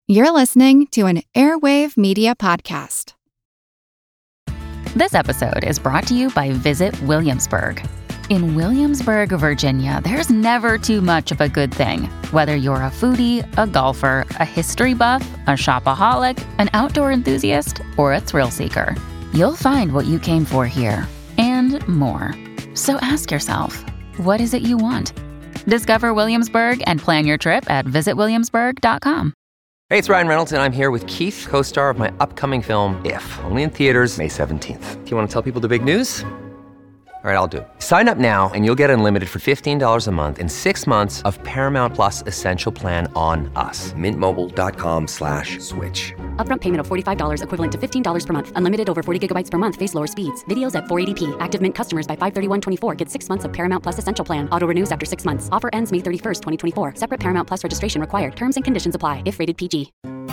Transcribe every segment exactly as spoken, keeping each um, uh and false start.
You're listening to an Airwave Media Podcast. This episode is brought to you by Visit Williamsburg. In Williamsburg, Virginia, there's never too much of a good thing. Whether you're a foodie, a golfer, a history buff, a shopaholic, an outdoor enthusiast, or a thrill seeker, you'll find what you came for here and more. So ask yourself, what is it you want? Discover Williamsburg and plan your trip at visit williamsburg dot com. Hey, it's Ryan Reynolds, and I'm here with Keith, co-star of my upcoming film, If, only in theaters May seventeenth. Do you want to tell people the big news? All right, I'll do it. Sign up now and you'll get unlimited for fifteen dollars a month and six months of Paramount Plus Essential Plan on us. Mint Mobile dot com slash switch. Upfront payment of forty-five dollars equivalent to fifteen dollars per month. Unlimited over forty gigabytes per month. Face lower speeds. Videos at four eighty p. Active Mint customers by five thirty-one twenty-four get six months of Paramount Plus Essential Plan. Auto renews after six months. Offer ends May thirty-first, twenty twenty-four. Separate Paramount Plus registration required. Terms and conditions apply if rated P G.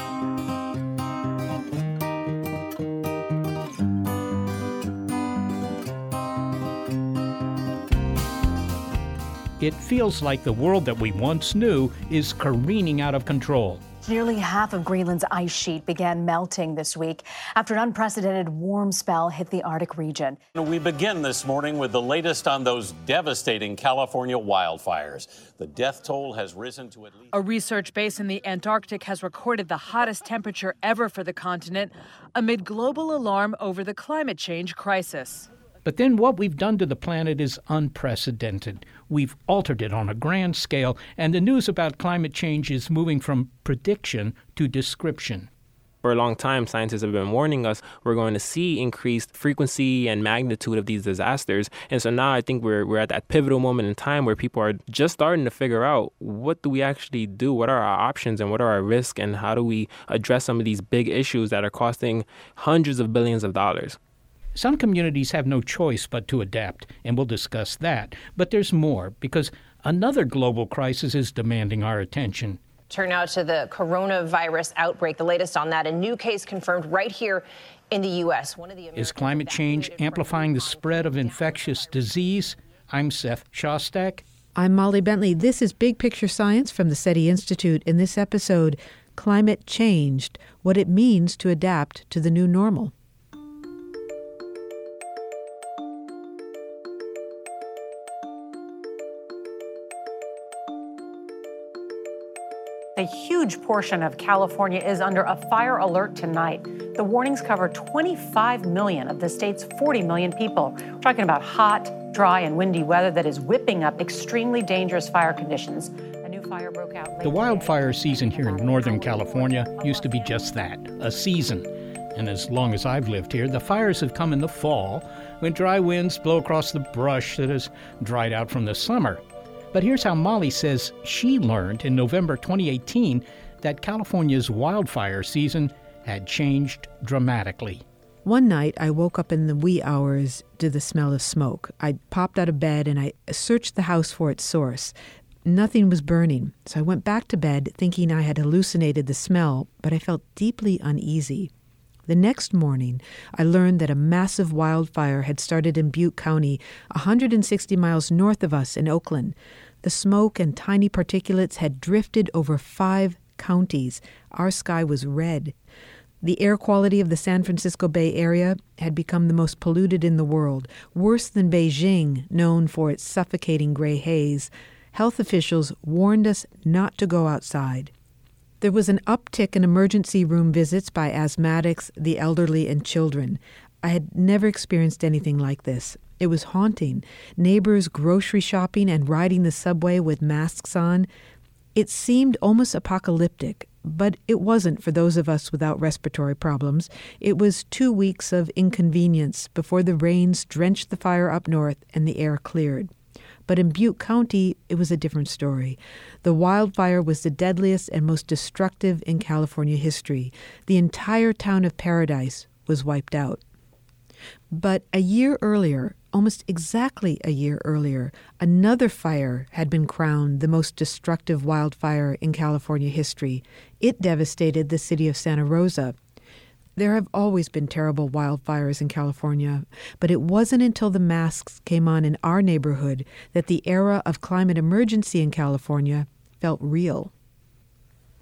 It feels like the world that we once knew is careening out of control. Nearly half of Greenland's ice sheet began melting this week after an unprecedented warm spell hit the Arctic region. We begin this morning with the latest on those devastating California wildfires. The death toll has risen to at least... A research base in the Antarctic has recorded the hottest temperature ever for the continent amid global alarm over the climate change crisis. But then what we've done to the planet is unprecedented. We've altered it on a grand scale, and the news about climate change is moving from prediction to description. For a long time, scientists have been warning us we're going to see increased frequency and magnitude of these disasters. And so now I think we're we're at that pivotal moment in time where people are just starting to figure out, what do we actually do? What are our options and what are our risks? And how do we address some of these big issues that are costing hundreds of billions of dollars? Some communities have no choice but to adapt, and we'll discuss that. But there's more, because another global crisis is demanding our attention. Turn now to the coronavirus outbreak. The latest on that, a new case confirmed right here in the U S. One of the Is climate change amplifying the spread of infectious disease? I'm Seth Shostak. I'm Molly Bentley. This is Big Picture Science from the SETI Institute. In this episode, Climate Changed, what it means to adapt to the new normal. A huge portion of California is under a fire alert tonight. The warnings cover twenty-five million of the state's forty million people. We're talking about hot, dry, and windy weather that is whipping up extremely dangerous fire conditions. A new fire broke out. The wildfire season here in Northern California used to be just that, a season. And as long as I've lived here, the fires have come in the fall, when dry winds blow across the brush that has dried out from the summer. But here's how Molly says she learned in November twenty eighteen that California's wildfire season had changed dramatically. One night, I woke up in the wee hours to the smell of smoke. I popped out of bed and I searched the house for its source. Nothing was burning, so I went back to bed thinking I had hallucinated the smell, but I felt deeply uneasy. The next morning, I learned that a massive wildfire had started in Butte County, one hundred sixty miles north of us in Oakland. The smoke and tiny particulates had drifted over five counties. Our sky was red. The air quality of the San Francisco Bay Area had become the most polluted in the world, worse than Beijing, known for its suffocating gray haze. Health officials warned us not to go outside. There was an uptick in emergency room visits by asthmatics, the elderly, and children. I had never experienced anything like this. It was haunting. Neighbors grocery shopping and riding the subway with masks on. It seemed almost apocalyptic, but it wasn't for those of us without respiratory problems. It was two weeks of inconvenience before the rains drenched the fire up north and the air cleared. But in Butte County, it was a different story. The wildfire was the deadliest and most destructive in California history. The entire town of Paradise was wiped out. But a year earlier, almost exactly a year earlier, another fire had been crowned the most destructive wildfire in California history. It devastated the city of Santa Rosa. There have always been terrible wildfires in California, but it wasn't until the masks came on in our neighborhood that the era of climate emergency in California felt real.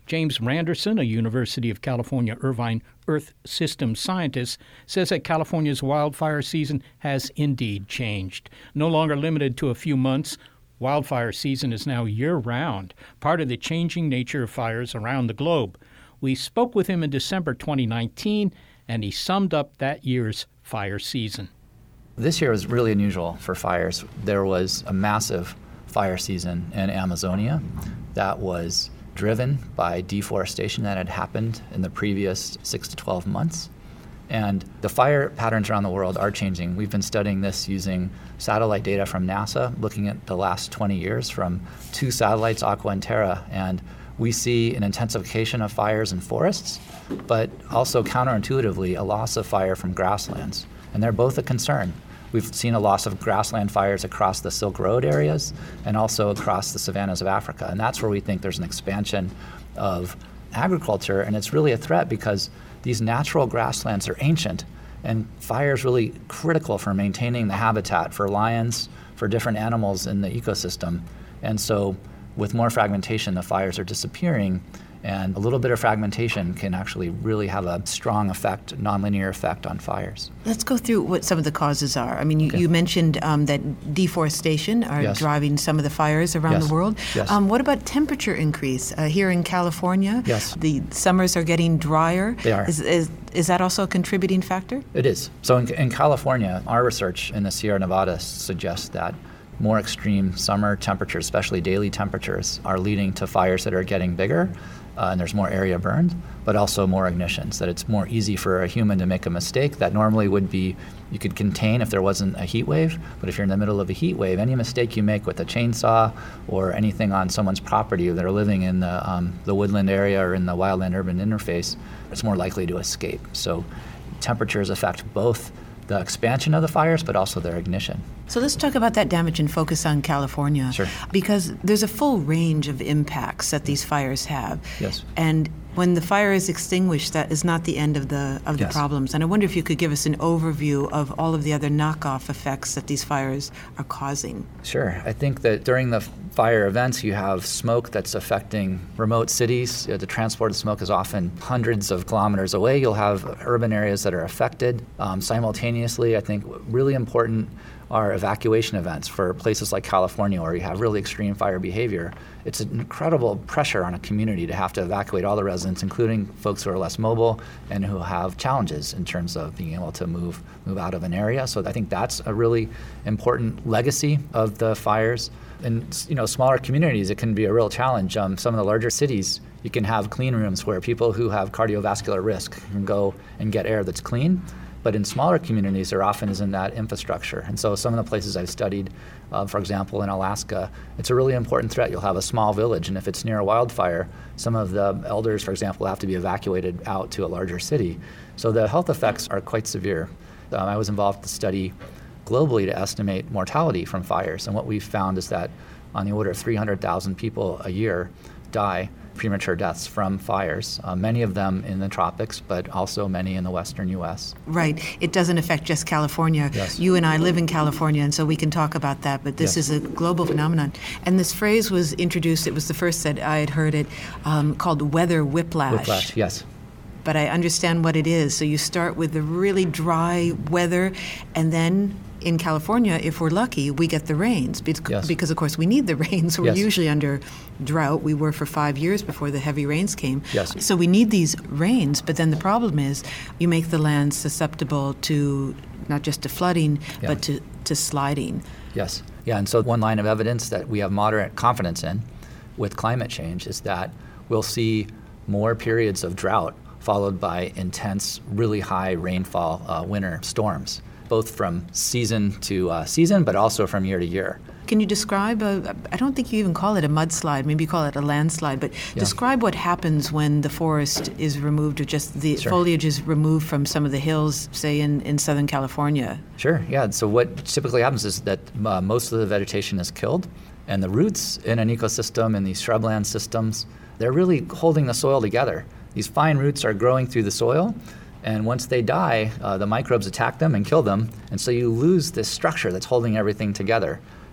James Randerson, a University of California Irvine Earth Systems scientist, says that California's wildfire season has indeed changed. No longer limited to a few months, wildfire season is now year-round, part of the changing nature of fires around the globe. We spoke with him in December twenty nineteen, and he summed up that year's fire season. This year was really unusual for fires. There was a massive fire season in Amazonia that was driven by deforestation that had happened in the previous six to twelve months. And the fire patterns around the world are changing. We've been studying this using satellite data from NASA, looking at the last twenty years from two satellites, Aqua and Terra, and we see an intensification of fires in forests, but also counterintuitively a loss of fire from grasslands. And they're both a concern. We've seen a loss of grassland fires across the Silk Road areas and also across the savannas of Africa. And that's where we think there's an expansion of agriculture, and it's really a threat because these natural grasslands are ancient, and fire is really critical for maintaining the habitat for lions, for different animals in the ecosystem. And so with more fragmentation, the fires are disappearing, and a little bit of fragmentation can actually really have a strong effect, nonlinear effect on fires. Let's go through what some of the causes are. I mean, you, okay. you mentioned um, that deforestation are yes. driving some of the fires around yes. the world. Yes. Um, what about temperature increase? Uh, here in California, yes. the summers are getting drier. They are. Is, is, is that also a contributing factor? It is. So in, in California, our research in the Sierra Nevada suggests that more extreme summer temperatures, especially daily temperatures, are leading to fires that are getting bigger. Uh, and there's more area burned, but also more ignitions, that it's more easy for a human to make a mistake that normally would be, you could contain if there wasn't a heat wave, but if you're in the middle of a heat wave, any mistake you make with a chainsaw or anything on someone's property that are living in the, um, the woodland area or in the wildland-urban interface, it's more likely to escape. So temperatures affect both the expansion of the fires, but also their ignition. So let's talk about that damage and focus on California. Sure. Because there's a full range of impacts that these fires have. Yes. And when the fire is extinguished, that is not the end of the of the yes. problems. And I wonder if you could give us an overview of all of the other knockoff effects that these fires are causing. Sure. I think that during the fire events, you have smoke that's affecting remote cities. The transport of smoke is often hundreds of kilometers away. You'll have urban areas that are affected. Um, simultaneously, I think really important are evacuation events for places like California where you have really extreme fire behavior. It's an incredible pressure on a community to have to evacuate all the residents, including folks who are less mobile and who have challenges in terms of being able to move move out of an area. So I think that's a really important legacy of the fires. In you know smaller communities, it can be a real challenge. Um, some of the larger cities, you can have clean rooms where people who have cardiovascular risk can go and get air that's clean. But in smaller communities, there often isn't that infrastructure. And so some of the places I've studied, uh, for example, in Alaska, it's a really important threat. You'll have a small village, and if it's near a wildfire, some of the elders, for example, have to be evacuated out to a larger city. So the health effects are quite severe. Um, I was involved in the study globally to estimate mortality from fires, and what we've found is that on the order of three hundred thousand people a year die premature deaths from fires, uh, many of them in the tropics, but also many in the western U S. Right. It doesn't affect just California. Yes. You and I live in California, and so we can talk about that, but this yes. is a global phenomenon. And this phrase was introduced, it was the first that I had heard it, um, called weather whiplash. Whiplash, yes. But I understand what it is. So you start with the really dry weather, and then in California, if we're lucky, we get the rains because, yes. because of course, we need the rains. We're yes. usually under drought. We were for five years before the heavy rains came. Yes. So we need these rains, but then the problem is you make the land susceptible to not just to flooding, yeah. but to, to sliding. Yes. Yeah, and so one line of evidence that we have moderate confidence in with climate change is that we'll see more periods of drought followed by intense, really high rainfall uh, winter storms, both from season to uh, season, but also from year to year. Can you describe, a, I don't think you even call it a mudslide, maybe you call it a landslide, but yeah. describe what happens when the forest is removed or just the sure. foliage is removed from some of the hills, say in, in Southern California. Sure, yeah. So what typically happens is that uh, most of the vegetation is killed, and the roots in an ecosystem, in these shrubland systems, they're really holding the soil together. These fine roots are growing through the soil, and once they die, uh, the microbes attack them and kill them, and so you lose this structure that's holding everything together.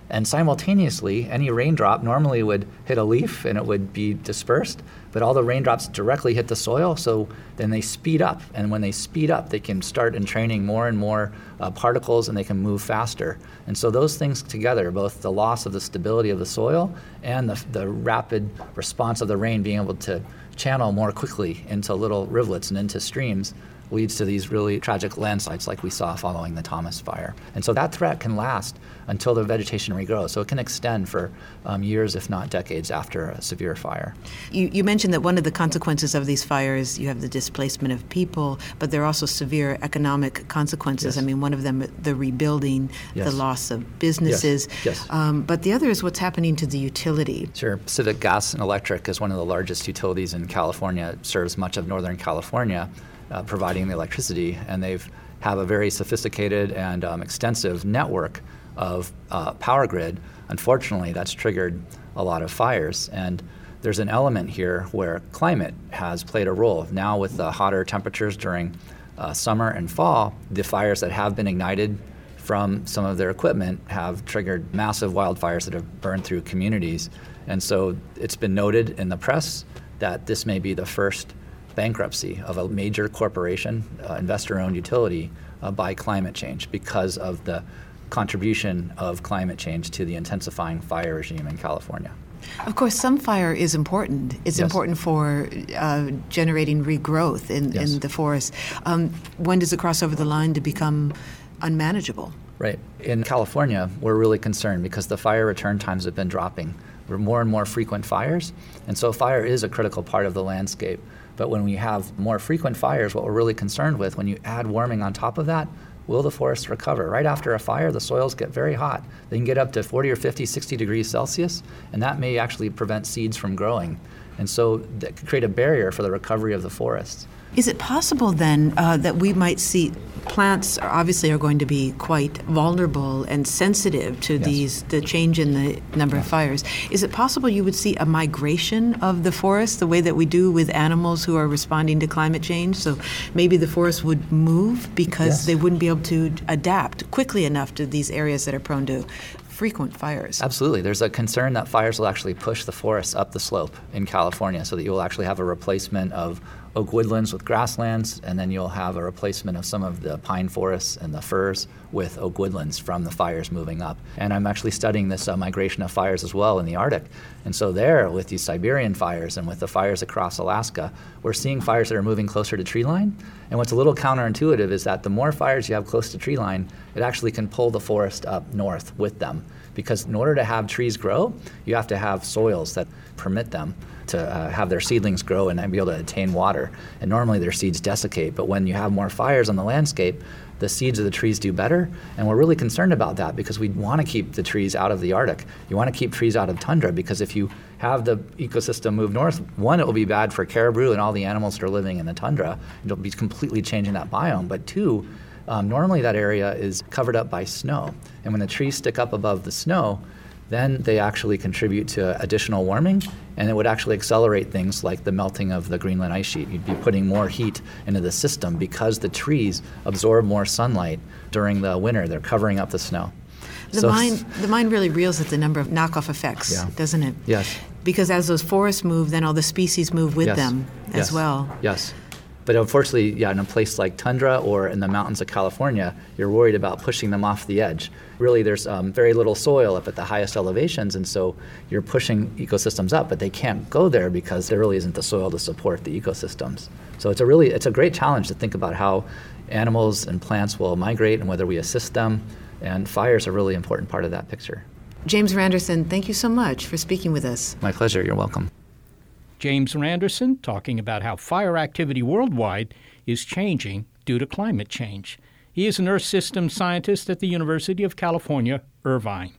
And simultaneously, any raindrop normally would hit a leaf and it would be dispersed, but all the raindrops directly hit the soil, so then they speed up. And when they speed up, they can start entraining more and more uh, particles, and they can move faster. And so those things together, both the loss of the stability of the soil and the, the rapid response of the rain being able to channel more quickly into little rivulets and into streams, leads to these really tragic landslides like we saw following the Thomas Fire. And so that threat can last until the vegetation regrows. So it can extend for um, years, if not decades, after a severe fire. You, you mentioned that one of the consequences of these fires, you have the displacement of people, but there are also severe economic consequences. Yes. I mean, one of them, the rebuilding, yes. the loss of businesses. Yes. Yes. Um, but the other is what's happening to the utility. Sure. Pacific Gas and Electric is one of the largest utilities in California. It serves much of Northern California. Uh, providing the electricity, and they've have a very sophisticated and um, extensive network of uh, power grid. Unfortunately, that's triggered a lot of fires, and there's an element here where climate has played a role. Now with the hotter temperatures during uh, summer and fall, the fires that have been ignited from some of their equipment have triggered massive wildfires that have burned through communities. And so it's been noted in the press that this may be the first bankruptcy of a major corporation, uh, investor-owned utility, uh, by climate change because of the contribution of climate change to the intensifying fire regime in California. Of course, some fire is important. It's Yes. important for uh, generating regrowth in, Yes. in the forest. Um, when does it cross over the line to become unmanageable? Right. In California, we're really concerned because the fire return times have been dropping. There are more and more frequent fires, and so fire is a critical part of the landscape. But when we have more frequent fires, what we're really concerned with, when you add warming on top of that, will the forest recover? Right after a fire, the soils get very hot. They can get up to forty or fifty, sixty degrees Celsius, and that may actually prevent seeds from growing. And so that could create a barrier for the recovery of the forests. Is it possible then uh, that we might see plants are obviously are going to be quite vulnerable and sensitive to Yes. these the change in the number of fires? Is it possible you would see a migration of the forest the way that we do with animals who are responding to climate change? So maybe the forest would move because Yes. they wouldn't be able to adapt quickly enough to these areas that are prone to frequent fires. Absolutely. There's a concern that fires will actually push the forests up the slope in California so that you'll actually have a replacement of oak woodlands with grasslands, and then you'll have a replacement of some of the pine forests and the firs with oak woodlands from the fires moving up. And I'm actually studying this uh, migration of fires as well in the Arctic. And so there, with these Siberian fires and with the fires across Alaska, we're seeing fires that are moving closer to tree line. And what's a little counterintuitive is that the more fires you have close to tree line, it actually can pull the forest up north with them. Because in order to have trees grow, you have to have soils that permit them to uh, have their seedlings grow and be able to attain water. And normally their seeds desiccate, but when you have more fires on the landscape, the seeds of the trees do better. And we're really concerned about that because we want to keep the trees out of the Arctic. You want to keep trees out of tundra because if you have the ecosystem move north, one, it will be bad for caribou and all the animals that are living in the tundra. It'll be completely changing that biome. But two, um, normally that area is covered up by snow. And when the trees stick up above the snow, then they actually contribute to additional warming, and it would actually accelerate things like the melting of the Greenland ice sheet. You'd be putting more heat into the system because the trees absorb more sunlight during the winter. They're covering up the snow. The, so, mind, the mind really reels at the number of knockoff effects, Yeah. doesn't it? Yes. Because as those forests move, then all the species move with Yes. them as Yes. well. Yes. But unfortunately, yeah, in a place like tundra or in the mountains of California, you're worried about pushing them off the edge. Really, there's um, very little soil up at the highest elevations, and so you're pushing ecosystems up, but they can't go there because there really isn't the soil to support the ecosystems. So it's a really, it's a great challenge to think about how animals and plants will migrate and whether we assist them, and fires are a really important part of that picture. James Randerson, thank you so much for speaking with us. My pleasure, you're welcome. James Randerson talking about how fire activity worldwide is changing due to climate change. He is an Earth Systems scientist at the University of California, Irvine.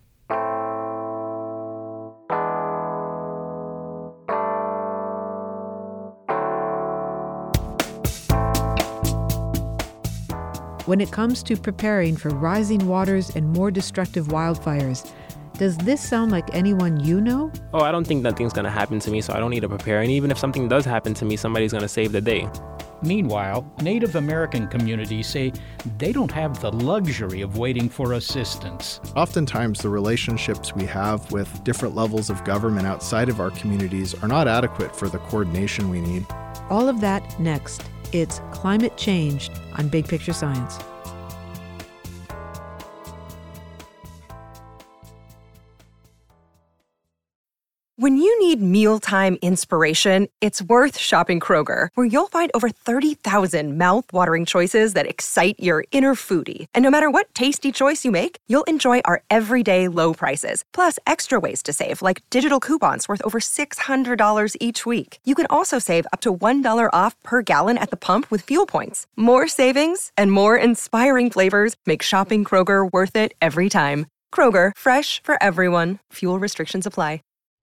When it comes to preparing for rising waters and more destructive wildfires, does this sound like anyone you know? Oh, I don't think nothing's going to happen to me, so I don't need to prepare. And even if something does happen to me, somebody's going to save the day. Meanwhile, Native American communities say they don't have the luxury of waiting for assistance. Oftentimes, the relationships we have with different levels of government outside of our communities are not adequate for the coordination we need. All of that next. It's Climate Change on Big Picture Science. When you need mealtime inspiration, it's worth shopping Kroger, where you'll find over thirty thousand mouth-watering choices that excite your inner foodie. And no matter what tasty choice you make, you'll enjoy our everyday low prices, plus extra ways to save, like digital coupons worth over six hundred dollars each week. You can also save up to one dollar off per gallon at the pump with fuel points. More savings and more inspiring flavors make shopping Kroger worth it every time. Kroger, fresh for everyone. Fuel restrictions apply.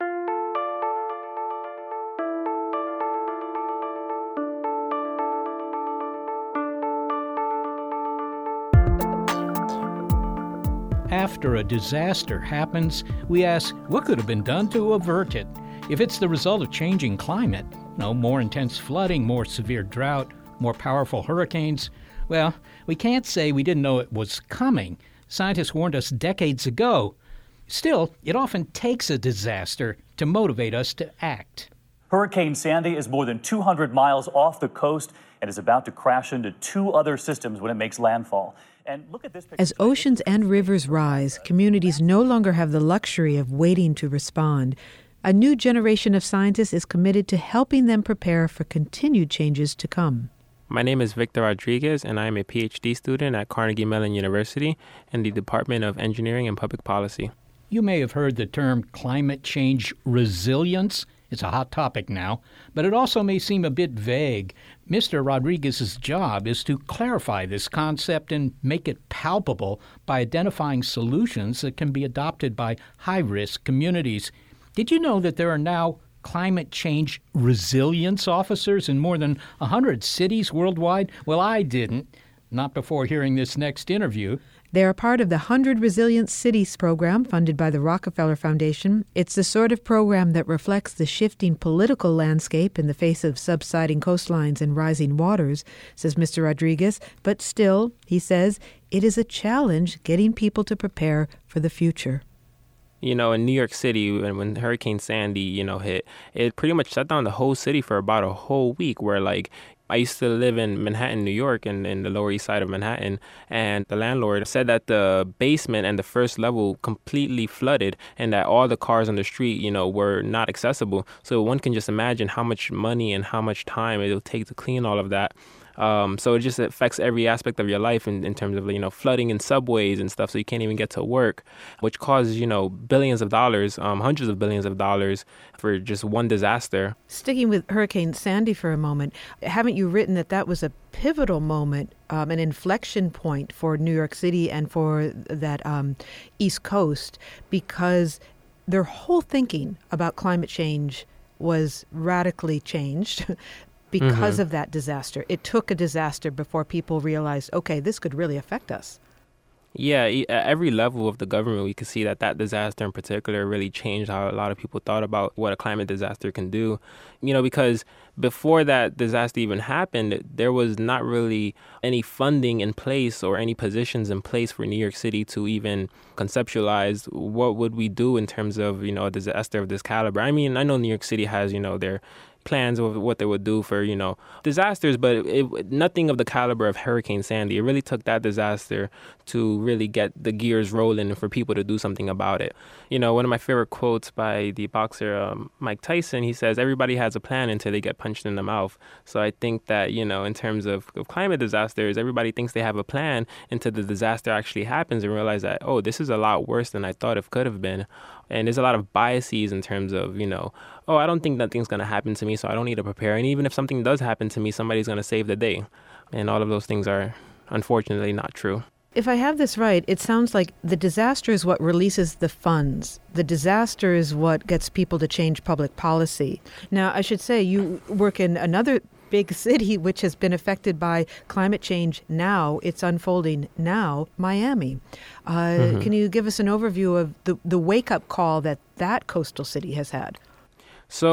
After a disaster happens, we ask what could have been done to avert it. If it's the result of changing climate, no more intense flooding, more severe drought, more powerful hurricanes, well, we can't say we didn't know it was coming. Scientists warned us decades ago. Still, it often takes a disaster to motivate us to act. Hurricane Sandy is more than two hundred miles off the coast and is about to crash into two other systems when it makes landfall. And look at this picture. As oceans and rivers rise, communities no longer have the luxury of waiting to respond. A new generation of scientists is committed to helping them prepare for continued changes to come. My name is Victor Rodriguez, and I am a P H D student at Carnegie Mellon University in the Department of Engineering and Public Policy. You may have heard the term climate change resilience. It's a hot topic now, but it also may seem a bit vague. Mister Rodriguez's job is to clarify this concept and make it palpable by identifying solutions that can be adopted by high-risk communities. Did you know that there are now climate change resilience officers in more than one hundred cities worldwide? Well, I didn't. Not before hearing this next interview. They are part of the one hundred Resilient Cities program funded by the Rockefeller Foundation. It's the sort of program that reflects the shifting political landscape in the face of subsiding coastlines and rising waters, says Mister Rodriguez. But still, he says, it is a challenge getting people to prepare for the future. You know, in New York City, when, when Hurricane Sandy, you know, hit, it pretty much shut down the whole city for about a whole week where, like, I used to live in Manhattan, New York, and in the Lower East Side of Manhattan, and the landlord said that the basement and the first level completely flooded and that all the cars on the street, you know, were not accessible. So one can just imagine how much money and how much time it'll take to clean all of that. Um, so it just affects every aspect of your life in, in terms of, you know, flooding in subways and stuff, so you can't even get to work, which causes, you know, billions of dollars, um, hundreds of billions of dollars for just one disaster. Sticking with Hurricane Sandy for a moment, haven't you written that that was a pivotal moment, um, an inflection point for New York City and for that um, East Coast, because their whole thinking about climate change was radically changed because mm-hmm. of that disaster. It took a disaster before people realized, okay, this could really affect us. Yeah, at every level of the government, we could see that that disaster in particular really changed how a lot of people thought about what a climate disaster can do. You know, because before that disaster even happened, there was not really any funding in place or any positions in place for New York City to even conceptualize what would we do in terms of, you know, a disaster of this caliber. I mean, I know New York City has, you know, their plans of what they would do for, you know, disasters, but it, it, nothing of the caliber of Hurricane Sandy. It really took that disaster to really get the gears rolling and for people to do something about it. You know, one of my favorite quotes by the boxer um, Mike Tyson, he says, everybody has a plan until they get punched in the mouth. So I think that, you know, in terms of, of climate disasters, everybody thinks they have a plan until the disaster actually happens and realize that, oh, this is a lot worse than I thought it could have been. And there's a lot of biases in terms of, you know, oh, I don't think nothing's going to happen to me, so I don't need to prepare. And even if something does happen to me, somebody's going to save the day. And all of those things are unfortunately not true. If I have this right, it sounds like the disaster is what releases the funds. The disaster is what gets people to change public policy. Now, I should say you work in another big city which has been affected by climate change now. It's unfolding now, Miami. Uh, mm-hmm. Can you give us an overview of the, the wake-up call that that coastal city has had? So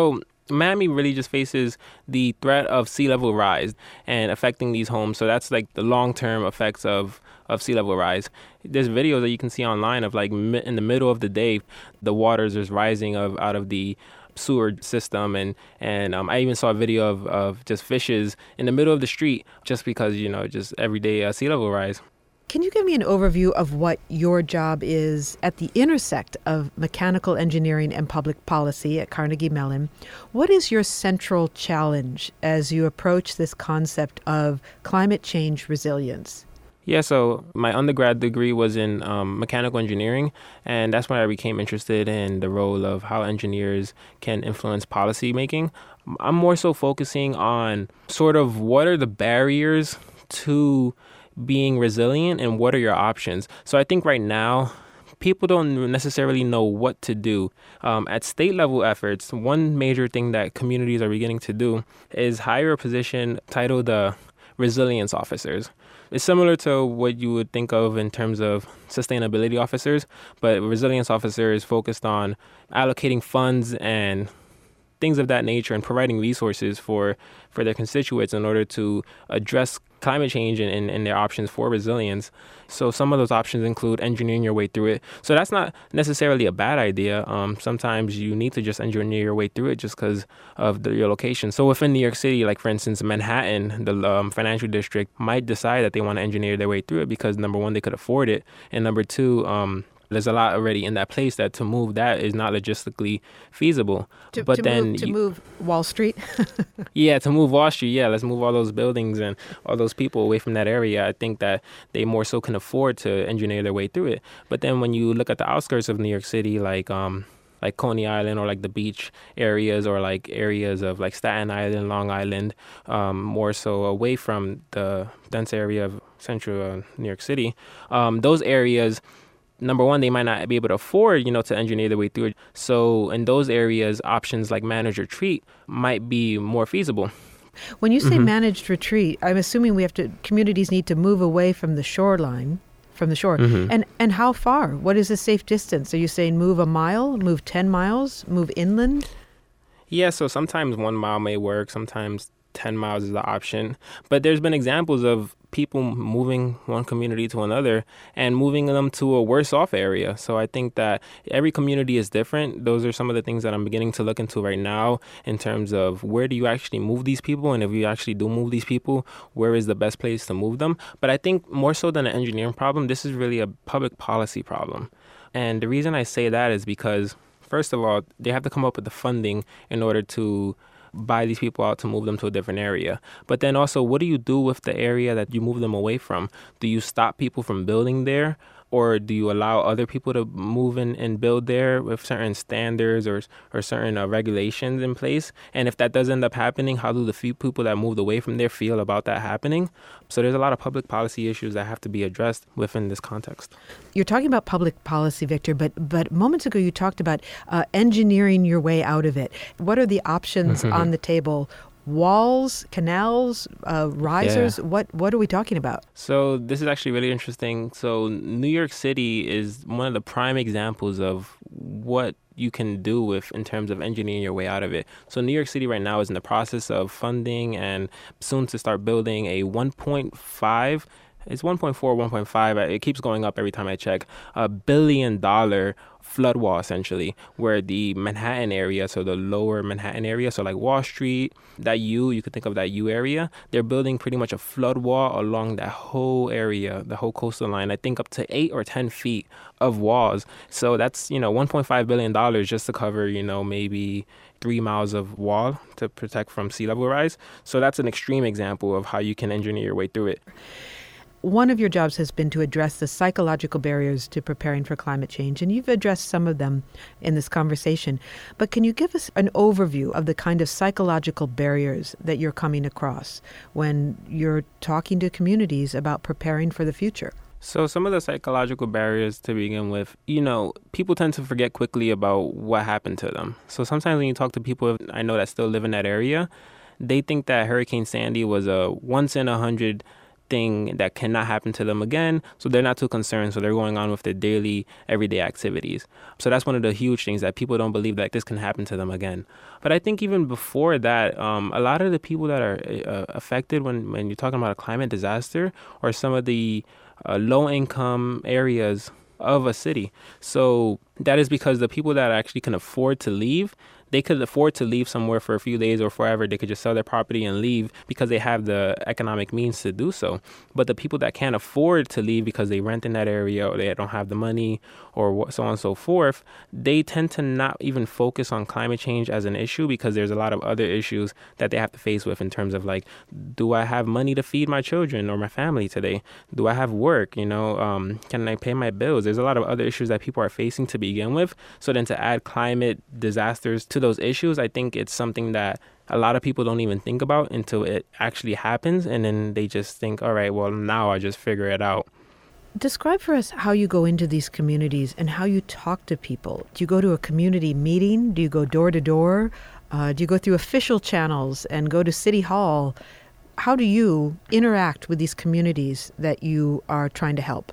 Miami really just faces the threat of sea level rise and affecting these homes. So that's like the long-term effects of, of sea level rise. There's videos that you can see online of like mi- in the middle of the day, the waters is rising of out of the sewer system. And, and um, I even saw a video of, of just fishes in the middle of the street just because, you know, just everyday uh, sea level rise. Can you give me an overview of what your job is at the intersect of mechanical engineering and public policy at Carnegie Mellon? What is your central challenge as you approach this concept of climate change resilience? Yeah, so my undergrad degree was in um, mechanical engineering, and that's when I became interested in the role of how engineers can influence policy making. I'm more so focusing on sort of what are the barriers to being resilient and what are your options. So I think right now, people don't necessarily know what to do. Um, at state level efforts, one major thing that communities are beginning to do is hire a position titled uh, resilience officers. It's similar to what you would think of in terms of sustainability officers, but resilience officer is focused on allocating funds and things of that nature and providing resources for, for their constituents in order to address climate change and, and, and their options for resilience. So some of those options include engineering your way through it. So that's not necessarily a bad idea. Um, sometimes you need to just engineer your way through it just because of the, your location. So within New York City, like for instance, Manhattan, the um, financial district might decide that they want to engineer their way through it because number one, they could afford it. And number two, um, there's a lot already in that place that to move that is not logistically feasible. To, but to then move, to you, move Wall Street? yeah, to move Wall Street, yeah, let's move all those buildings and all those people away from that area. I think that they more so can afford to engineer their way through it. But then when you look at the outskirts of New York City, like um, like Coney Island or like the beach areas or like areas of like Staten Island, Long Island, um, more so away from the dense area of central uh, New York City, um, those areas, number one, they might not be able to afford, you know, to engineer their way through it. So in those areas, options like managed retreat might be more feasible. When you say Mm-hmm. managed retreat, I'm assuming we have to, communities need to move away from the shoreline, from the shore. Mm-hmm. And and how far? What is the safe distance? Are you saying move a mile, move ten miles, move inland? Yeah, so sometimes one mile may work, sometimes ten miles is the option. But there's been examples of people moving one community to another and moving them to a worse off area. So I think that every community is different. Those are some of the things that I'm beginning to look into right now in terms of where do you actually move these people? And if you actually do move these people, where is the best place to move them? But I think more so than an engineering problem, this is really a public policy problem. And the reason I say that is because, first of all, they have to come up with the funding in order to buy these people out to move them to a different area. But then also, what do you do with the area that you move them away from? Do you stop people from building there? Or do you allow other people to move in and build there with certain standards or or certain uh, regulations in place? And if that does end up happening, how do the few people that moved away from there feel about that happening? So there's a lot of public policy issues that have to be addressed within this context. You're talking about public policy, Victor, but but moments ago you talked about uh, engineering your way out of it. What are the options on the table? Walls, canals, uh, risers? Yeah. What what are we talking about? So this is actually really interesting. So New York City is one of the prime examples of what you can do with in terms of engineering your way out of it. So New York City right now is in the process of funding and soon to start building a one point five, it's one point four, one point five, it keeps going up every time I check, a billion dollar flood wall, essentially, where the Manhattan area, so the lower Manhattan area, so like Wall Street, that U, you could think of that U area, they're building pretty much a flood wall along that whole area, the whole coastal line, I think up to eight or ten feet of walls. So that's, you know, one point five billion dollars just to cover, you know, maybe three miles of wall to protect from sea level rise. So that's an extreme example of how you can engineer your way through it. One of your jobs has been to address the psychological barriers to preparing for climate change, and you've addressed some of them in this conversation. But can you give us an overview of the kind of psychological barriers that you're coming across when you're talking to communities about preparing for the future? So some of the psychological barriers to begin with, you know, people tend to forget quickly about what happened to them. So sometimes when you talk to people I know that still live in that area, they think that Hurricane Sandy was a once in a hundred thing that cannot happen to them again. So they're not too concerned. So they're going on with their daily, everyday activities. So that's one of the huge things, that people don't believe that this can happen to them again. But I think even before that, um, a lot of the people that are uh, affected when, when you're talking about a climate disaster are some of the uh, low-income areas of a city. So that is because the people that actually can afford to leave, they could afford to leave somewhere for a few days or forever. They could just sell their property and leave because they have the economic means to do so. But the people that can't afford to leave because they rent in that area or they don't have the money or so on and so forth, they tend to not even focus on climate change as an issue because there's a lot of other issues that they have to face with in terms of like, do I have money to feed my children or my family today? Do I have work? You know, um, can I pay my bills? There's a lot of other issues that people are facing to begin with. So then to add climate disasters to those issues, I think it's something that a lot of people don't even think about until it actually happens. And then they just think, all right, well, now I just figure it out. Describe for us how you go into these communities and how you talk to people. Do you go to a community meeting? Do you go door to door? Uh, do you go through official channels and go to City Hall? How do you interact with these communities that you are trying to help?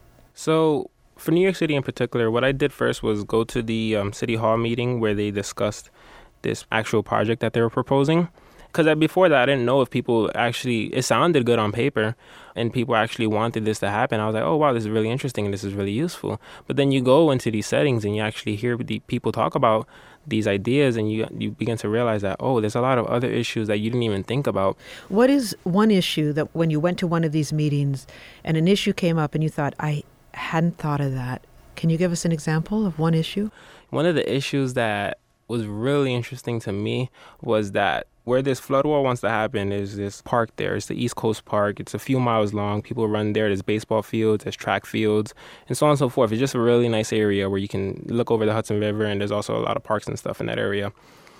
So for New York City in particular, what I did first was go to the um, City Hall meeting where they discussed this actual project that they were proposing. Because before that, I didn't know if people actually, it sounded good on paper and people actually wanted this to happen. I was like, oh, wow, this is really interesting and this is really useful. But then you go into these settings and you actually hear the people talk about these ideas and you you begin to realize that, oh, there's a lot of other issues that you didn't even think about. What is one issue that when you went to one of these meetings and an issue came up and you thought, I hadn't thought of that? Can you give us an example of one issue? One of the issues that was really interesting to me was that where this flood wall wants to happen is this park there. It's the East Coast Park. It's a few miles long. People run there. There's baseball fields, there's track fields, and so on and so forth. It's just a really nice area where you can look over the Hudson River, and there's also a lot of parks and stuff in that area.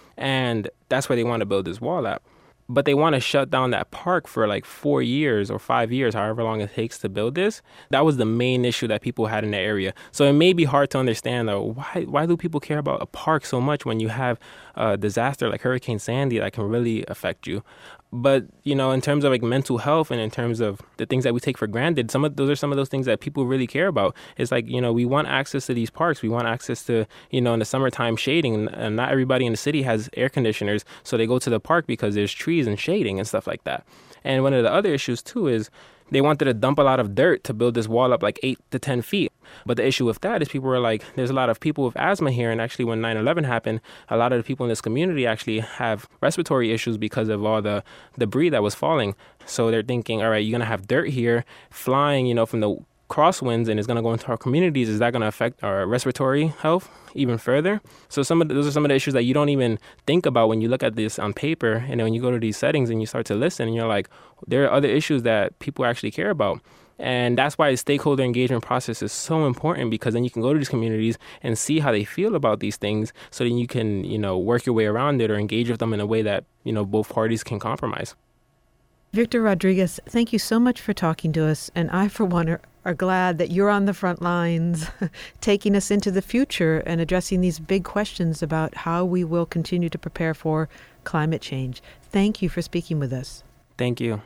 And that's where they want to build this wall at. But they want to shut down that park for like four years or five years, however long it takes to build this. That was the main issue that people had in the area. So it may be hard to understand, though, why why do people care about a park so much when you have a disaster like Hurricane Sandy that can really affect you? But, you know, in terms of like mental health and in terms of the things that we take for granted, some of those are some of those things that people really care about. It's like, you know, we want access to these parks. We want access to, you know, in the summertime shading. And not everybody in the city has air conditioners. So they go to the park because there's trees and shading and stuff like that. And one of the other issues, too, is they wanted to dump a lot of dirt to build this wall up like eight to ten feet. But the issue with that is people were like, there's a lot of people with asthma here. And actually, when nine eleven happened, a lot of the people in this community actually have respiratory issues because of all the debris that was falling. So they're thinking, all right, you're going to have dirt here flying, you know, from the crosswinds, and it's going to go into our communities. Is that going to affect our respiratory health even further? So some of the, those are some of the issues that you don't even think about when you look at this on paper. And then when you go to these settings and you start to listen, and you're like, there are other issues that people actually care about. And that's why the stakeholder engagement process is so important, because then you can go to these communities and see how they feel about these things. So then you can, you know, work your way around it or engage with them in a way that, you know, both parties can compromise. Victor Rodriguez, thank you so much for talking to us. And I, for one, are, are glad that you're on the front lines, taking us into the future and addressing these big questions about how we will continue to prepare for climate change. Thank you for speaking with us. Thank you.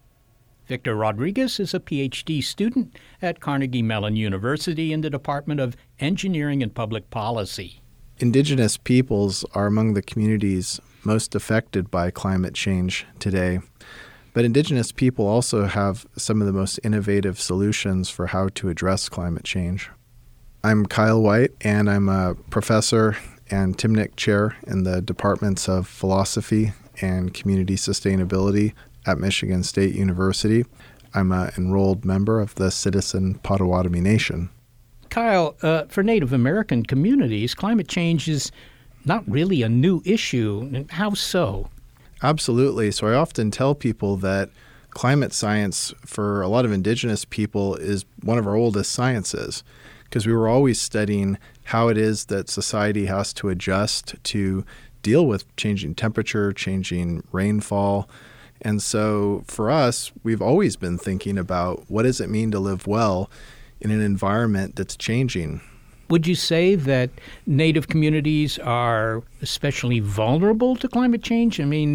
Victor Rodriguez is a P H D student at Carnegie Mellon University in the Department of Engineering and Public Policy. Indigenous peoples are among the communities most affected by climate change today. But Indigenous people also have some of the most innovative solutions for how to address climate change. I'm Kyle White, and I'm a professor and Timnick Chair in the Departments of Philosophy and Community Sustainability at Michigan State University. I'm an enrolled member of the Citizen Potawatomi Nation. Kyle, uh, for Native American communities, climate change is not really a new issue. How so? Absolutely. So I often tell people that climate science for a lot of Indigenous people is one of our oldest sciences, because we were always studying how it is that society has to adjust to deal with changing temperature, changing rainfall. And so for us, we've always been thinking about what does it mean to live well in an environment that's changing. Would you say that Native communities are especially vulnerable to climate change? I mean,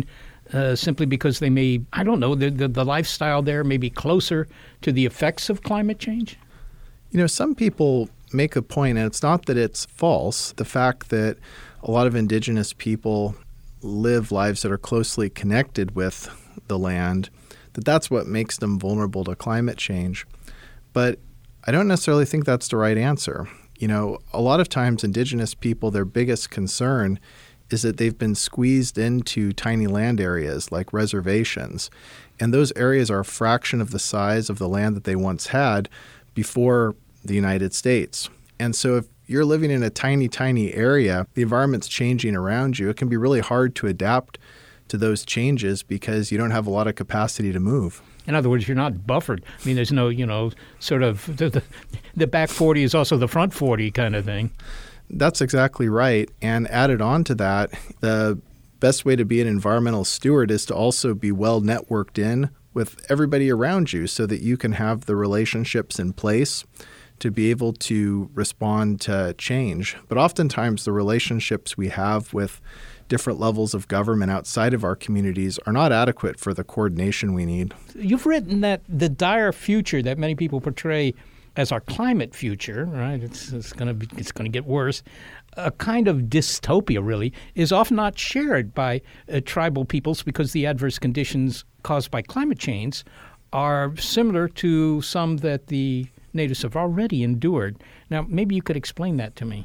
uh, simply because they may, I don't know, the, the, the lifestyle there may be closer to the effects of climate change? You know, some people make a point, and it's not that it's false, the fact that a lot of indigenous people live lives that are closely connected with the land, that that's what makes them vulnerable to climate change. But I don't necessarily think that's the right answer. You know, a lot of times indigenous people, their biggest concern is that they've been squeezed into tiny land areas like reservations. And those areas are a fraction of the size of the land that they once had before the United States. And so if you're living in a tiny, tiny area, the environment's changing around you, it can be really hard to adapt to those changes because you don't have a lot of capacity to move. In other words, you're not buffered. I mean, there's no, you know, sort of the, the, the back forty is also the front forty kind of thing. That's exactly right. And added on to that, the best way to be an environmental steward is to also be well networked in with everybody around you so that you can have the relationships in place to be able to respond to change. But oftentimes the relationships we have with different levels of government outside of our communities are not adequate for the coordination we need. You've written that the dire future that many people portray as our climate future, right? It's, it's going to be, it's going to get worse. A kind of dystopia, really, is often not shared by uh, tribal peoples because the adverse conditions caused by climate change are similar to some that the natives have already endured. Now, maybe you could explain that to me.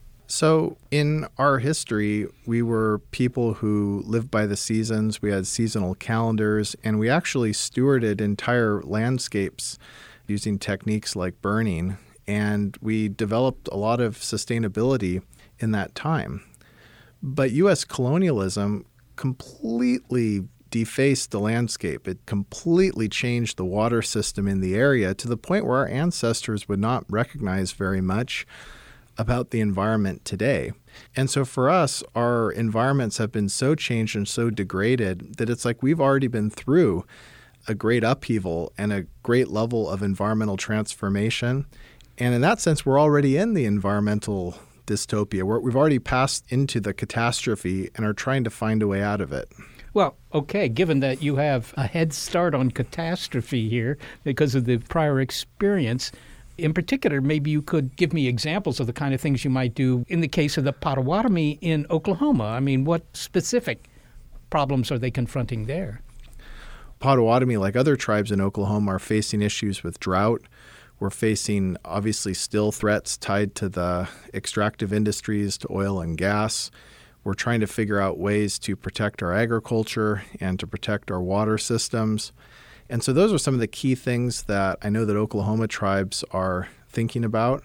So in our history, we were people who lived by the seasons. We had seasonal calendars, and we actually stewarded entire landscapes using techniques like burning. And we developed a lot of sustainability in that time. But U S colonialism completely defaced the landscape. It completely changed the water system in the area to the point where our ancestors would not recognize very much about the environment today. And so for us, our environments have been so changed and so degraded that it's like we've already been through a great upheaval and a great level of environmental transformation. And in that sense, we're already in the environmental dystopia. We're, we've already passed into the catastrophe and are trying to find a way out of it. Well, okay, given that you have a head start on catastrophe here because of the prior experience, in particular, maybe you could give me examples of the kind of things you might do in the case of the Potawatomi in Oklahoma. I mean, what specific problems are they confronting there? Potawatomi, like other tribes in Oklahoma, are facing issues with drought. We're facing, obviously, still threats tied to the extractive industries, to oil and gas. We're trying to figure out ways to protect our agriculture and to protect our water systems. And so those are some of the key things that I know that Oklahoma tribes are thinking about.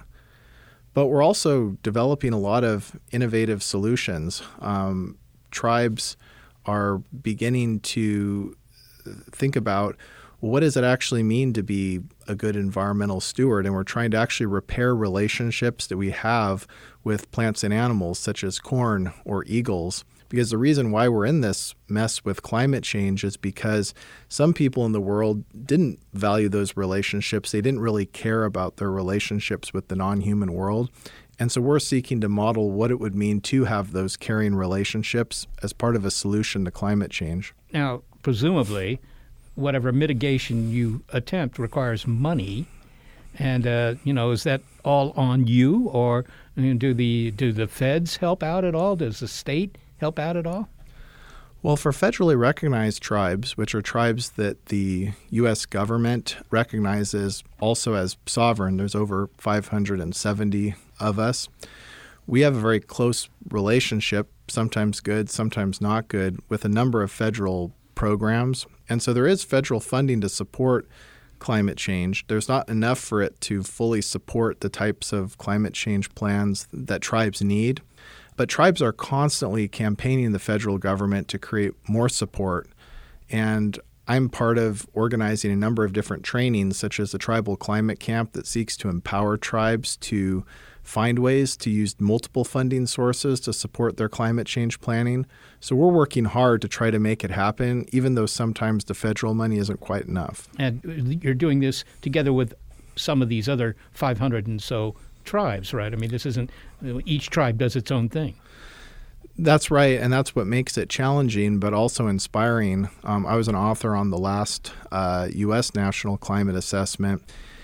But we're also developing a lot of innovative solutions. Um, tribes are beginning to think about, well, what does it actually mean to be a good environmental steward? And we're trying to actually repair relationships that we have with plants and animals, such as corn or eagles. Because the reason why we're in this mess with climate change is because some people in the world didn't value those relationships. They didn't really care about their relationships with the non-human world. And so we're seeking to model what it would mean to have those caring relationships as part of a solution to climate change. Now, presumably, whatever mitigation you attempt requires money. And, uh, you know, is that all on you? Or I mean, do the do the feds help out at all? Does the state help out at all? Well, for federally recognized tribes, which are tribes that the U S government recognizes also as sovereign, there's over five hundred seventy of us. We have a very close relationship, sometimes good, sometimes not good, with a number of federal programs. And so there is federal funding to support climate change. There's not enough for it to fully support the types of climate change plans that tribes need. But tribes are constantly campaigning the federal government to create more support. And I'm part of organizing a number of different trainings, such as the Tribal Climate Camp that seeks to empower tribes to find ways to use multiple funding sources to support their climate change planning. So we're working hard to try to make it happen, even though sometimes the federal money isn't quite enough. And you're doing this together with some of these other five hundred and so tribes, right? I mean, this isn't, each tribe does its own thing. That's right, and that's what makes it challenging but also inspiring. Um, I was an author on the last uh, U S National Climate Assessment,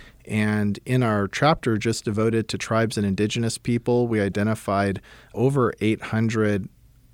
and in our chapter just devoted to tribes and indigenous people, we identified over eight hundred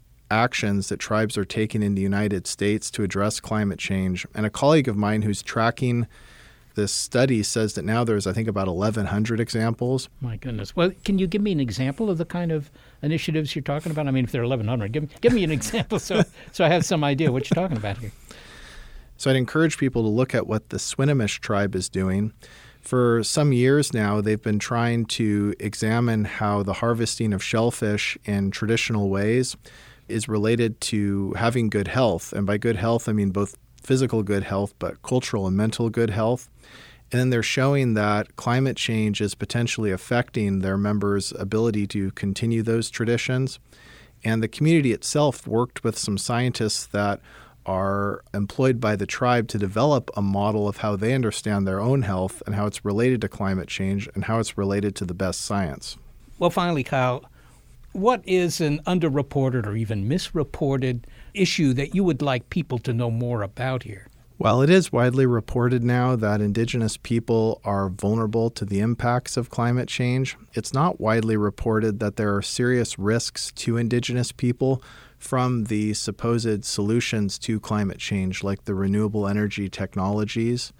actions that tribes are taking in the United States to address climate change. And a colleague of mine who's tracking this study says that now there's, I think, about eleven hundred examples. My goodness. Well, can you give me an example of the kind of initiatives you're talking about? I mean, if there are eleven hundred, give, give me an example so so I have some idea what you're talking about here. So I'd encourage people to look at what the Swinomish tribe is doing. For some years now, they've been trying to examine how the harvesting of shellfish in traditional ways is related to having good health. And by good health, I mean both physical good health, but cultural and mental good health. And then they're showing that climate change is potentially affecting their members' ability to continue those traditions. And the community itself worked with some scientists that are employed by the tribe to develop a model of how they understand their own health and how it's related to climate change and how it's related to the best science. Well, finally, Kyle, what is an underreported or even misreported issue that you would like people to know more about here? Well, it is widely reported now that indigenous people are vulnerable to the impacts of climate change. It's not widely reported that there are serious risks to indigenous people from the supposed solutions to climate change, like the renewable energy technologies.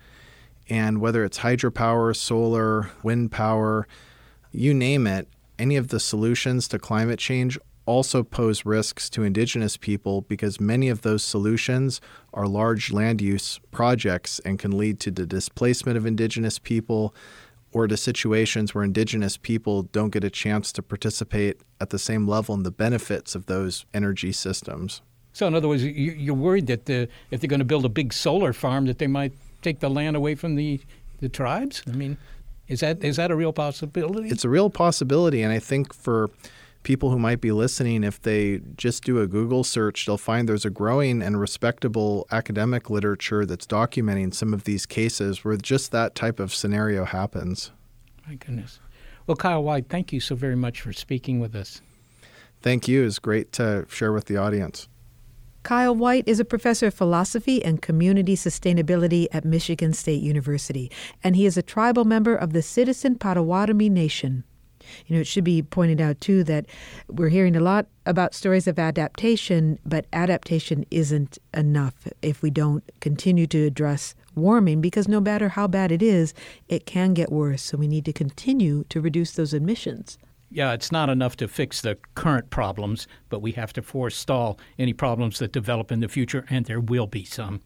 And whether it's hydropower, solar, wind power, you name it, any of the solutions to climate change also pose risks to indigenous people because many of those solutions are large land use projects and can lead to the displacement of indigenous people or to situations where indigenous people don't get a chance to participate at the same level in the benefits of those energy systems. So in other words, you're worried that the, if they're going to build a big solar farm, that they might take the land away from the, the tribes? I mean, is that is that a real possibility? It's a real possibility, and I think for people who might be listening, if they just do a Google search, they'll find there's a growing and respectable academic literature that's documenting some of these cases where just that type of scenario happens. My goodness. Well, Kyle White, thank you so very much for speaking with us. Thank you. It's great to share with the audience. Kyle White is a professor of philosophy and community sustainability at Michigan State University, and he is a tribal member of the Citizen Potawatomi Nation. You know, it should be pointed out, too, that we're hearing a lot about stories of adaptation, but adaptation isn't enough if we don't continue to address warming, because no matter how bad it is, it can get worse. So we need to continue to reduce those emissions. Yeah, it's not enough to fix the current problems, but we have to forestall any problems that develop in the future, and there will be some.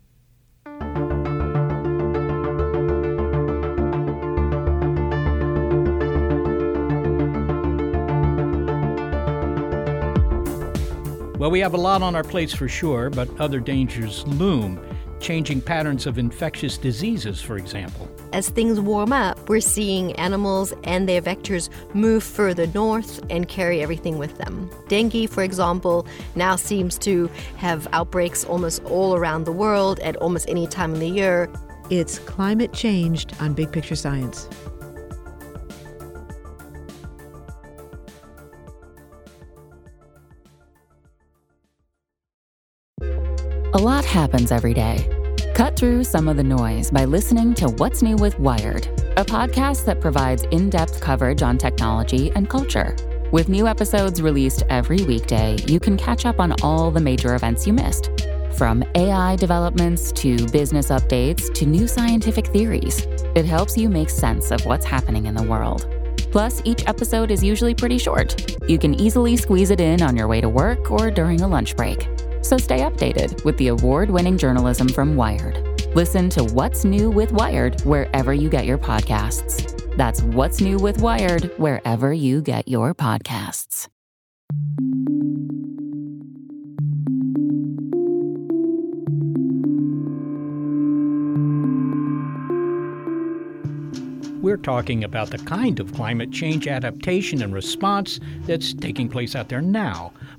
Well, we have a lot on our plates for sure, but other dangers loom. Changing patterns of infectious diseases, for example. As things warm up, we're seeing animals and their vectors move further north and carry everything with them. Dengue, for example, now seems to have outbreaks almost all around the world at almost any time of the year. It's Climate Changed on Big Picture Science. A lot happens every day. Cut through some of the noise by listening to What's New with Wired, a podcast that provides in-depth coverage on technology and culture. With new episodes released every weekday, you can catch up on all the major events you missed. From A I developments to business updates to new scientific theories, it helps you make sense of what's happening in the world. Plus, each episode is usually pretty short. You can easily squeeze it in on your way to work or during a lunch break. So stay updated with the award-winning journalism from Wired. Listen to What's New with Wired wherever you get your podcasts. That's What's New with Wired wherever you get your podcasts. We're talking about the kind of climate change adaptation and response that's taking place out there now.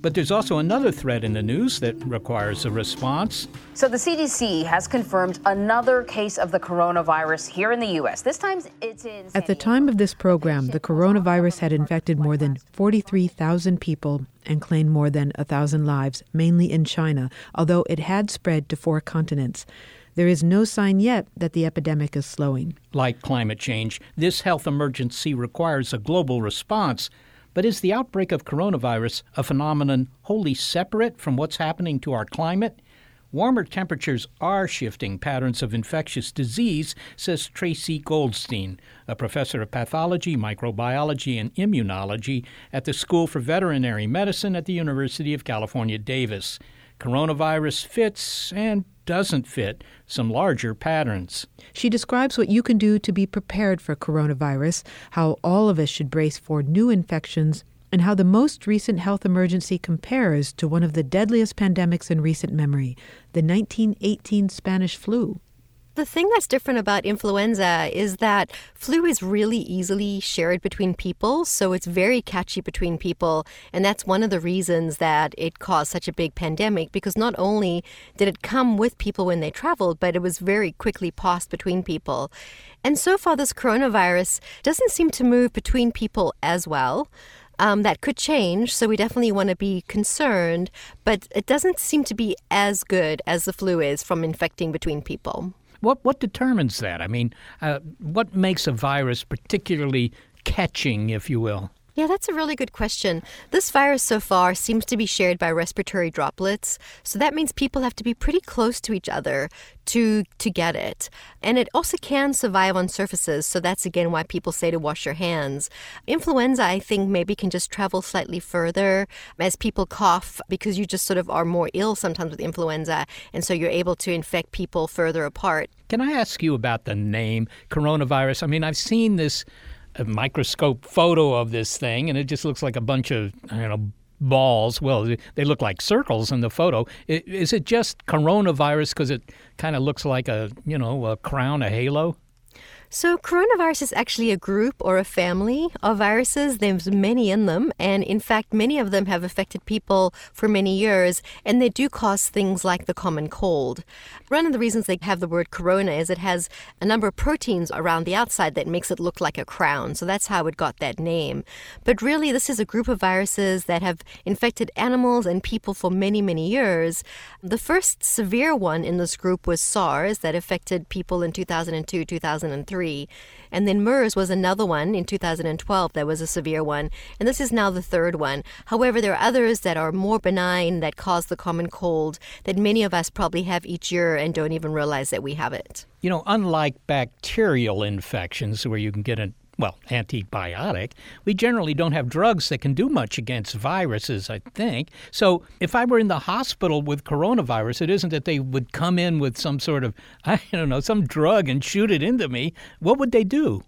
But there's also another threat in the news that requires a response. So the C D C has confirmed another case of the coronavirus here in the U S. This time it's in... At the time of this program, the coronavirus had infected more than forty-three thousand people and claimed more than one thousand lives, mainly in China, although it had spread to four continents. There is no sign yet that the epidemic is slowing. Like climate change, this health emergency requires a global response. But is the outbreak of coronavirus a phenomenon wholly separate from what's happening to our climate? Warmer temperatures are shifting patterns of infectious disease, says Tracy Goldstein, a professor of pathology, microbiology, and immunology at the School for Veterinary Medicine at the University of California, Davis. Coronavirus fits and doesn't fit some larger patterns. She describes what you can do to be prepared for coronavirus, how all of us should brace for new infections, and how the most recent health emergency compares to one of the deadliest pandemics in recent memory, the nineteen eighteen Spanish flu. The thing that's different about influenza is that flu is really easily shared between people, so it's very catchy between people, and that's one of the reasons that it caused such a big pandemic, because not only did it come with people when they traveled, but it was very quickly passed between people. And so far, this coronavirus doesn't seem to move between people as well. Um, that could change, so we definitely want to be concerned, but it doesn't seem to be as good as the flu is from infecting between people. What what determines that? I mean, uh, what makes a virus particularly catching, if you will? Yeah, that's a really good question. This virus so far seems to be shared by respiratory droplets, so that means people have to be pretty close to each other to to get it. And it also can survive on surfaces, so that's again why people say to wash your hands. Influenza, I think, maybe can just travel slightly further as people cough, because you just sort of are more ill sometimes with influenza, and so you're able to infect people further apart. Can I ask you about the name coronavirus? I mean, I've seen this a microscope photo of this thing, and it just looks like a bunch of, I don't know, balls. Well, they look like circles in the photo. Is it just coronavirus because it kind of looks like a, you know, a crown, a halo? So coronavirus is actually a group or a family of viruses. There's many in them, and in fact, many of them have affected people for many years, and they do cause things like the common cold. One of the reasons they have the word corona is it has a number of proteins around the outside that makes it look like a crown, so that's how it got that name. But really, this is a group of viruses that have infected animals and people for many, many years. The first severe one in this group was SARS, that affected people in two thousand two, two thousand three. And then MERS was another one in two thousand twelve that was a severe one. And this is now the third one. However, there are others that are more benign that cause the common cold that many of us probably have each year and don't even realize that we have it. You know, unlike bacterial infections where you can get a well, antibiotic, we generally don't have drugs that can do much against viruses, I think. So if I were in the hospital with coronavirus, it isn't that they would come in with some sort of, I don't know, some drug and shoot it into me. What would they do?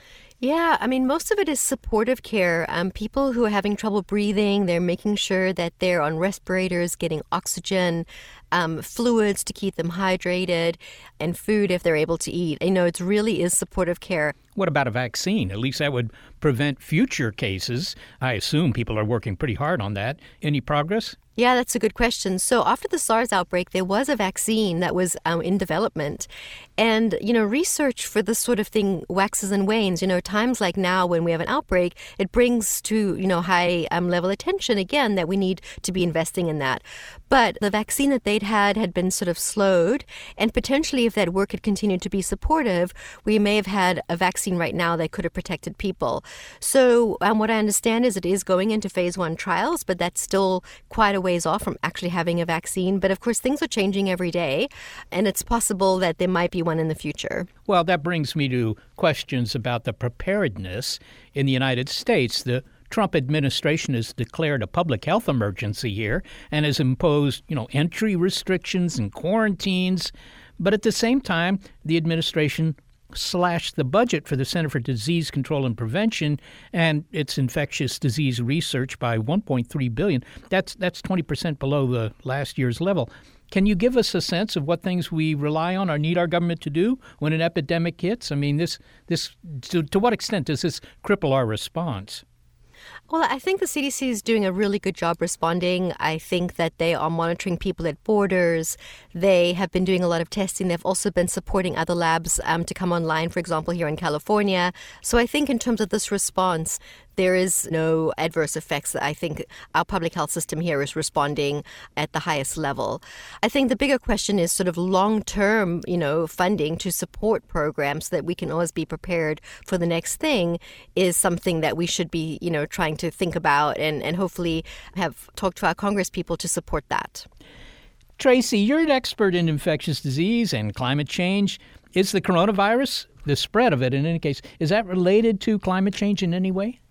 Yeah, I mean, most of it is supportive care. Um, people who are having trouble breathing, they're making sure that they're on respirators, getting oxygen, um, fluids to keep them hydrated, and food if they're able to eat. You know, it really is supportive care. What about a vaccine? At least that would prevent future cases. I assume people are working pretty hard on that. Any progress? Yeah, that's a good question. So after the SARS outbreak, there was a vaccine that was um, in development. And, you know, research for this sort of thing waxes and wanes. You know, times like now when we have an outbreak, it brings to, you know, high um, level attention again that we need to be investing in that. But the vaccine that they'd had had been sort of slowed. And potentially if that work had continued to be supportive, we may have had a vaccine right now that could have protected people. So um, what I understand is it is going into phase one trials, but that's still quite a ways off from actually having a vaccine. But of course, things are changing every day, and it's possible that there might be one in the future. Well, that brings me to questions about the preparedness in the United States. The Trump administration has declared a public health emergency here and has imposed, you know, entry restrictions and quarantines. But at the same time, the administration slashed the budget for the Center for Disease Control and Prevention and its infectious disease research by one point three billion dollars. That's that's twenty percent below the last year's level. Can you give us a sense of what things we rely on or need our government to do when an epidemic hits? I mean, this this to, to what extent does this cripple our response? Well, I think the C D C is doing a really good job responding. I think that they are monitoring people at borders. They have been doing a lot of testing. They've also been supporting other labs um, to come online, for example, here in California. So I think in terms of this response, there is no adverse effects. I think our public health system here is responding at the highest level. I think the bigger question is sort of long-term, you know, funding to support programs so that we can always be prepared for the next thing is something that we should be, you know, trying to think about and, and hopefully have talked to our Congress people to support that. Tracy, you're an expert in infectious disease and climate change. Is the coronavirus, the spread of it in any case, is that related to climate change in any way?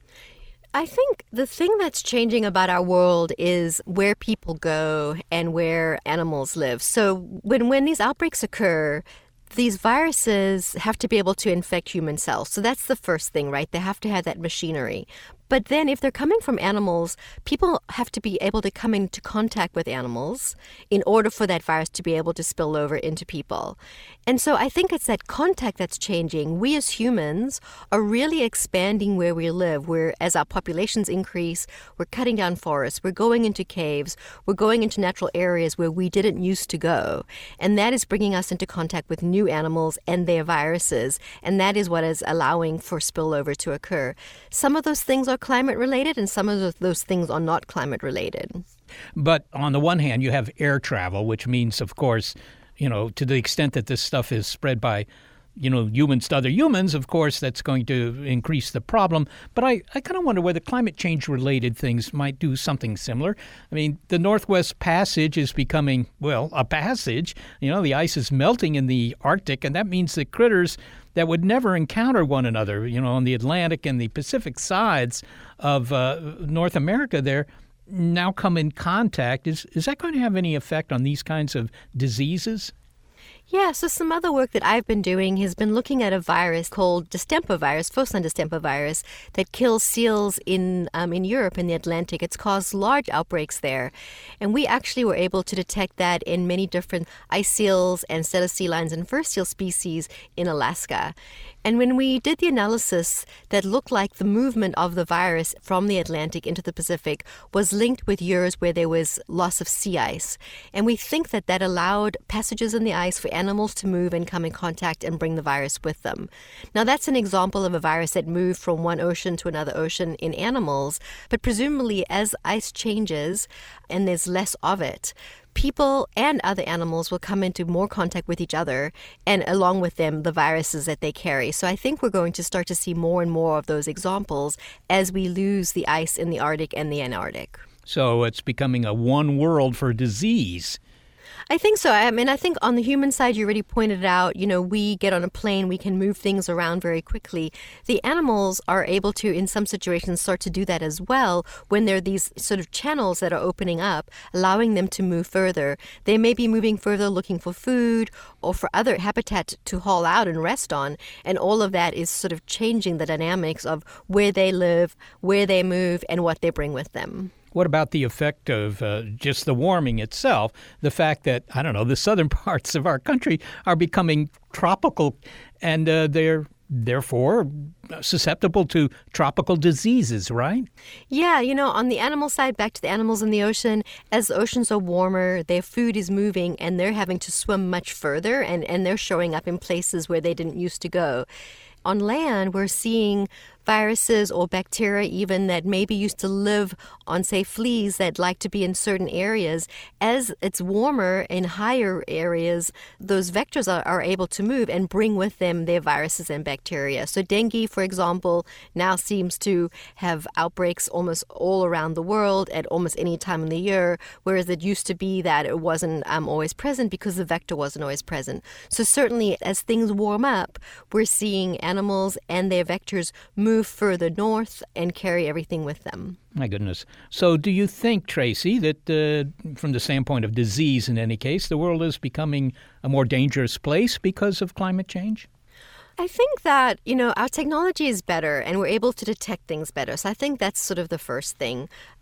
I think the thing that's changing about our world is where people go and where animals live. So when, when these outbreaks occur, these viruses have to be able to infect human cells. So that's the first thing, right? They have to have that machinery. But then if they're coming from animals, people have to be able to come into contact with animals in order for that virus to be able to spill over into people. And so I think it's that contact that's changing. We as humans are really expanding where we live. We're, as our populations increase, we're cutting down forests, we're going into caves, we're going into natural areas where we didn't used to go. And that is bringing us into contact with new animals and their viruses. And that is what is allowing for spillover to occur. Some of those things are climate related and some of those things are not climate related. But on the one hand, you have air travel, which means, of course, you know, to the extent that this stuff is spread by, you know, humans to other humans, of course, that's going to increase the problem. But I, I kind of wonder whether climate change related things might do something similar. I mean, the Northwest Passage is becoming, well, a passage. You know, the ice is melting in the Arctic, and that means the critters that would never encounter one another, you know, on the Atlantic and the Pacific sides of uh, North America there, now come in contact. Is is that going to have any effect on these kinds of diseases? Yeah, so some other work that I've been doing has been looking at a virus called distemper virus, Fusarium distemper virus, that kills seals in um, in Europe in the Atlantic. It's caused large outbreaks there. And we actually were able to detect that in many different ice seals and cetacilines and fur seal species in Alaska. And when we did the analysis that looked like the movement of the virus from the Atlantic into the Pacific was linked with years where there was loss of sea ice. And we think that that allowed passages in the ice for animals to move and come in contact and bring the virus with them. Now, that's an example of a virus that moved from one ocean to another ocean in animals, but presumably as ice changes and there's less of it, people and other animals will come into more contact with each other and along with them the viruses that they carry. So I think we're going to start to see more and more of those examples as we lose the ice in the Arctic and the Antarctic. So it's becoming a one world for disease. I think so. I mean, I think on the human side, you already pointed out, you know, we get on a plane, we can move things around very quickly. The animals are able to, in some situations, start to do that as well when there are these sort of channels that are opening up, allowing them to move further. They may be moving further looking for food or for other habitat to haul out and rest on. And all of that is sort of changing the dynamics of where they live, where they move, and what they bring with them. What about the effect of uh, just the warming itself? The fact that, I don't know, the southern parts of our country are becoming tropical and uh, they're therefore susceptible to tropical diseases, right? Yeah, you know, on the animal side, back to the animals in the ocean, as the oceans are warmer, their food is moving and they're having to swim much further and, and they're showing up in places where they didn't used to go. On land, we're seeing viruses or bacteria even that maybe used to live on, say, fleas that like to be in certain areas. As it's warmer in higher areas, those vectors are, are able to move and bring with them their viruses and bacteria. So dengue, for example, now seems to have outbreaks almost all around the world at almost any time in the year, whereas it used to be that it wasn't um, always present because the vector wasn't always present. So certainly as things warm up, we're seeing animals and their vectors move further north and carry everything with them. My goodness. So do you think, Tracy, that uh, from the standpoint of disease in any case, the world is becoming a more dangerous place because of climate change? I think that, you know, our technology is better and we're able to detect things better. So I think that's sort of the first thing.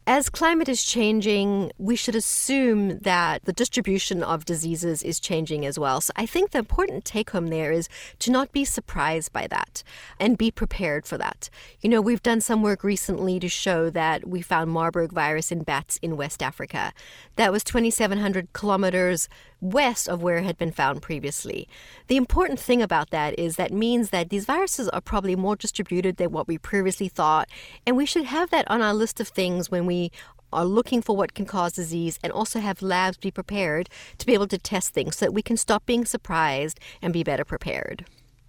As climate is changing, we should assume that the distribution of diseases is changing as well. So I think the important take-home there is to not be surprised by that and be prepared for that. You know, we've done some work recently to show that we found Marburg virus in bats in West Africa. That was twenty-seven hundred kilometers west of where it had been found previously. The important thing about that is that means that these viruses are probably more distributed than what we previously thought, and we should have that on our list of things when we are looking for what can cause disease, and also have labs be prepared to be able to test things so that we can stop being surprised and be better prepared.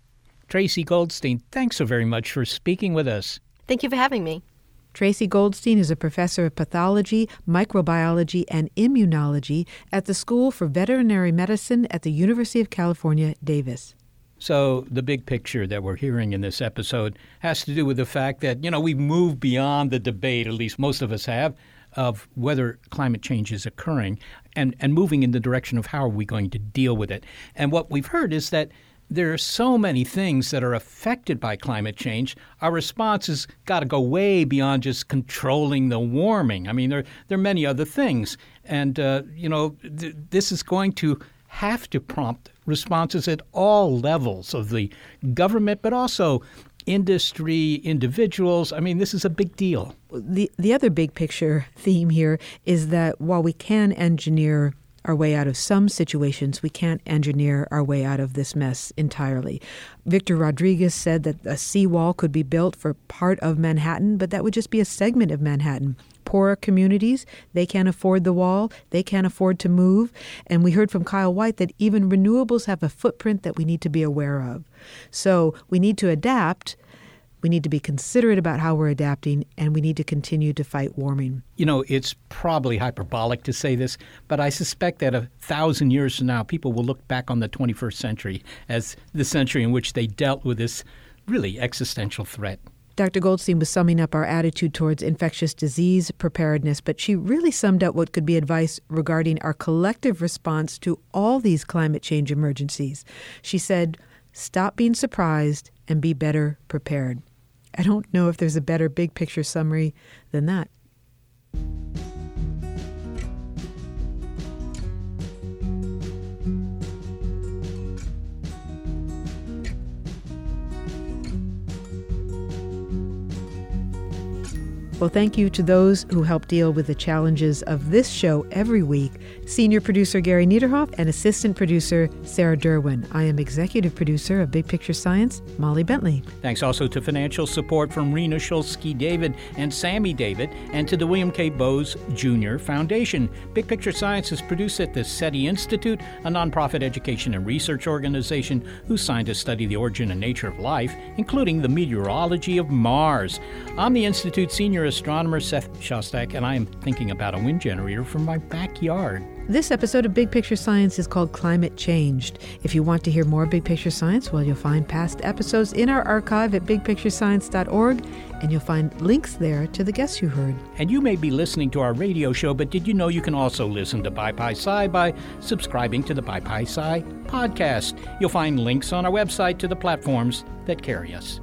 Tracy Goldstein, thanks so very much for speaking with us. Thank you for having me. Tracy Goldstein is a professor of pathology, microbiology, and immunology at the School for Veterinary Medicine at the University of California, Davis. So the big picture that we're hearing in this episode has to do with the fact that, you know, we've moved beyond the debate, at least most of us have, of whether climate change is occurring and, and moving in the direction of how are we going to deal with it. And what we've heard is that there are so many things that are affected by climate change. Our response has got to go way beyond just controlling the warming. I mean, there, there are many other things. And, uh, you know, th- this is going to have to prompt responses at all levels of the government, but also industry, individuals. I mean, this is a big deal. The, the other big picture theme here is that while we can engineer our way out of some situations, we can't engineer our way out of this mess entirely. Victor Rodriguez said that a seawall could be built for part of Manhattan, but that would just be a segment of Manhattan. Poorer communities, they can't afford the wall, they can't afford to move. And we heard from Kyle White that even renewables have a footprint that we need to be aware of. So we need to adapt. We need to be considerate about how we're adapting, and we need to continue to fight warming. You know, it's probably hyperbolic to say this, but I suspect that a thousand years from now, people will look back on the twenty-first century as the century in which they dealt with this really existential threat. Doctor Goldstein was summing up our attitude towards infectious disease preparedness, but she really summed up what could be advice regarding our collective response to all these climate change emergencies. She said, stop being surprised and be better prepared. I don't know if there's a better big picture summary than that. Well, thank you to those who help deal with the challenges of this show every week. Senior producer Gary Niederhoff and assistant producer Sarah Derwin. I am executive producer of Big Picture Science, Molly Bentley. Thanks also to financial support from Rena Shulsky-David and Sammy David, and to the William K. Bowes Junior Foundation. Big Picture Science is produced at the SETI Institute, a nonprofit education and research organization whose scientists study the origin and nature of life, including the meteorology of Mars. I'm the Institute's senior astronomer Seth Shostak, and I am thinking about a wind generator from my backyard. This episode of Big Picture Science is called Climate Changed. If you want to hear more Big Picture Science, well, you'll find past episodes in our archive at big picture science dot org, and you'll find links there to the guests you heard. And you may be listening to our radio show, but did you know you can also listen to BiPi-Sci by subscribing to the BiPi-Sci podcast? You'll find links on our website to the platforms that carry us.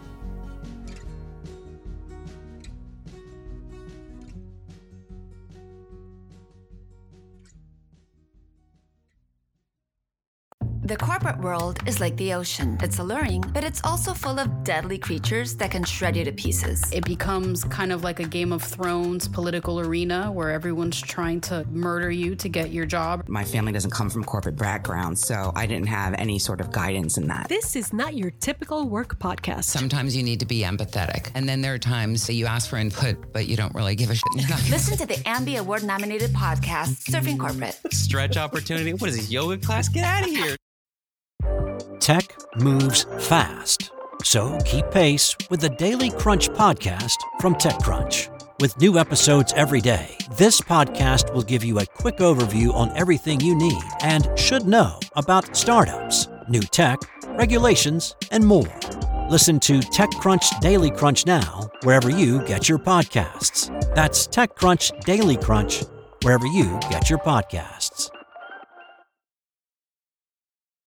The corporate world is like the ocean. It's alluring, but it's also full of deadly creatures that can shred you to pieces. It becomes kind of like a Game of Thrones political arena where everyone's trying to murder you to get your job. My family doesn't come from corporate background, so I didn't have any sort of guidance in that. This is not your typical work podcast. Sometimes you need to be empathetic, and then there are times that you ask for input, but you don't really give a shit. Listen to the Ambie Award-nominated podcast, Surfing Corporate. Stretch opportunity? What is this, yoga class? Get out of here. Tech moves fast, so keep pace with the Daily Crunch podcast from TechCrunch. With new episodes every day, this podcast will give you a quick overview on everything you need and should know about startups, new tech, regulations, and more. Listen to TechCrunch Daily Crunch now, wherever you get your podcasts. That's TechCrunch Daily Crunch, wherever you get your podcasts.